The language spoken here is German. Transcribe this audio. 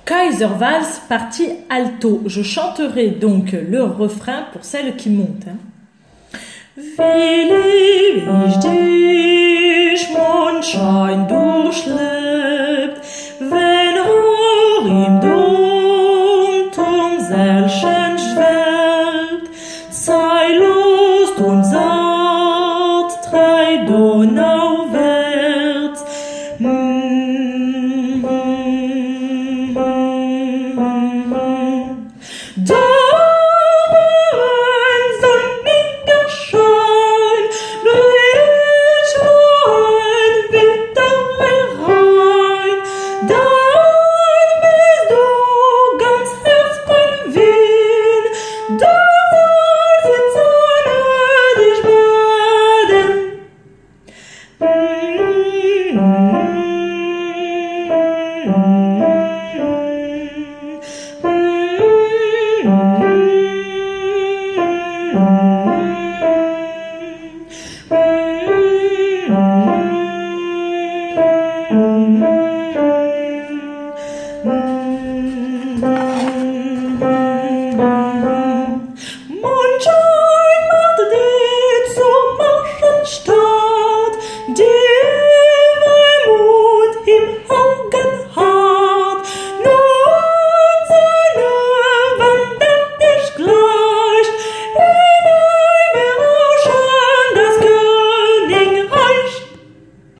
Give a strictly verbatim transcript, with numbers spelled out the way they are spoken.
Kaiser Vals, partie alto. Je chanterai donc le refrain pour celles qui montent. Hein. Wie lieb ich dich, Mondschein durchlebt, wenn hoch im Dunkeln Selchen schwebt, sei Lust und Saat, drei Donauwärts. Mm, mm, mm, mm. Da ein sonniger Schein bricht ein Winter herein, dann bist du ganz Herz mein Wien, da soll's in Sonne dich baden. Mm-hmm.